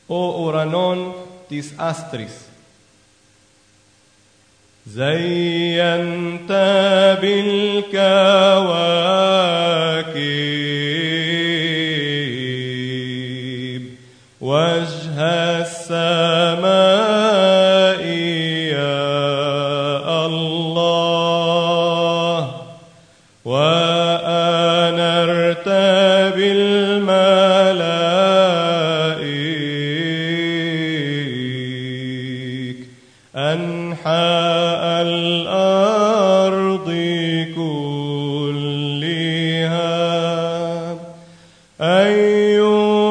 ο ουρανών της άστρης. زينت بالكواكب وجه السماء يا الله، وأنرت بالملائك أنحاء الأرض كلها. أيها